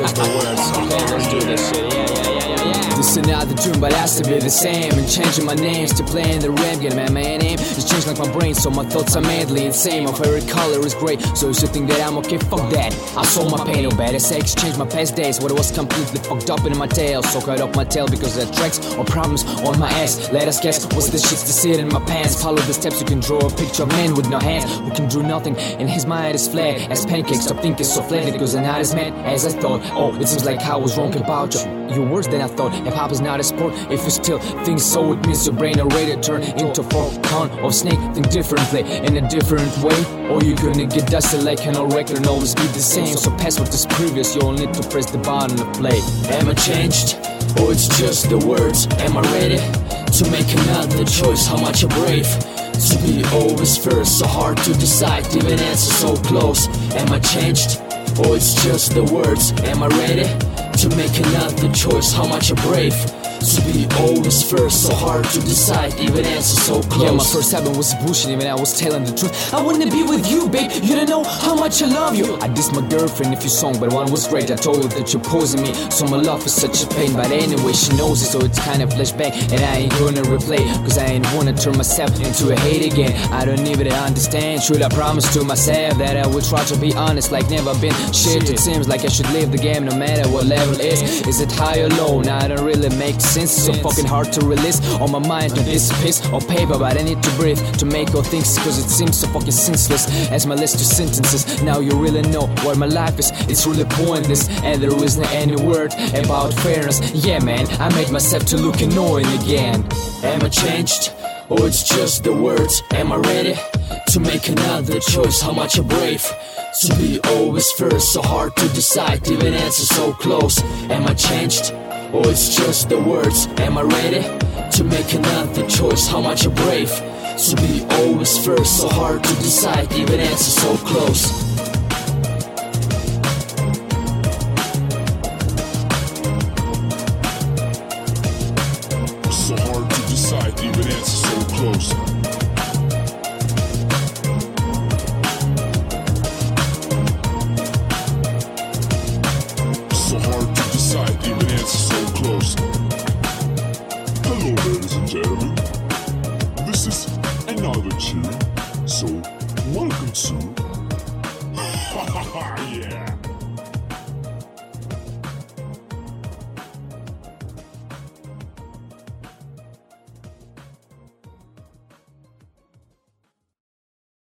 just the words. Okay, let's do this shit. Yeah. This is another tune, but it has to be the same. And changing my names to playing the rap game, man. My name is changed like my brain, so my thoughts are madly insane. My favorite color is gray, so you should think that I'm okay. Fuck that. I saw my pain, no better say exchange my past days. What it was completely fucked up in my tail. So cut off my tail because there are tracks or problems on my ass. Let us guess, what's the shit to sit in my pants? Follow the steps, you can draw a picture of man with no hands who can do nothing, and his mind is flat as pancakes. Stop thinking so flat, because I'm not as mad as I thought. Oh, it seems like I was wrong about you. You're worse than I thought. Hip-hop is not a sport. If you still think so, it means your brain already turned into a fork of snake. Think differently, in a different way, or you're gonna get dusted like an old record and always be the same. So pass what is previous, you only need to press the button to play. Am I changed? Or it's just the words? Am I ready to make another choice? How much I'm brave to be always first, so hard to decide, even answer so close. Am I changed? Or it's just the words? Am I ready to make another choice? How much I'm brave to be always first, so hard to decide, even answer so close. Yeah, my first album was bullshit, even I was telling the truth. I wanna be with you, babe, you don't know how much I love you. I dissed my girlfriend if you song, but one was great. I told her that you're posing me, so my love is such a pain. But anyway, she knows it, so it's kind of flashback, and I ain't gonna replay, cause I ain't wanna turn myself into a hate again. I don't even understand, should I promise to myself that I will try to be honest like never been shit. It seems like I should leave the game no matter what level is. Is it high or low? Now I don't really make sense. So fucking hard to release on my mind to this piece of paper, but I need to breathe to make all things, cause it seems so fucking senseless as my list of sentences. Now you really know what my life is, it's really pointless, and there isn't any word about fairness. Yeah man, I made myself to look annoying again. Am I changed? Or it's just the words? Am I ready to make another choice? How much I'm brave to be always first, so hard to decide, even answer so close. Am I changed? Or it's just the words? Am I ready to make another choice? How much I'm brave to be always first, so hard to decide, even answer so close. So hard to decide, even answer so close. So hard to decide, even answer so close. Hello, ladies and gentlemen. This is another tune, so welcome to yeah.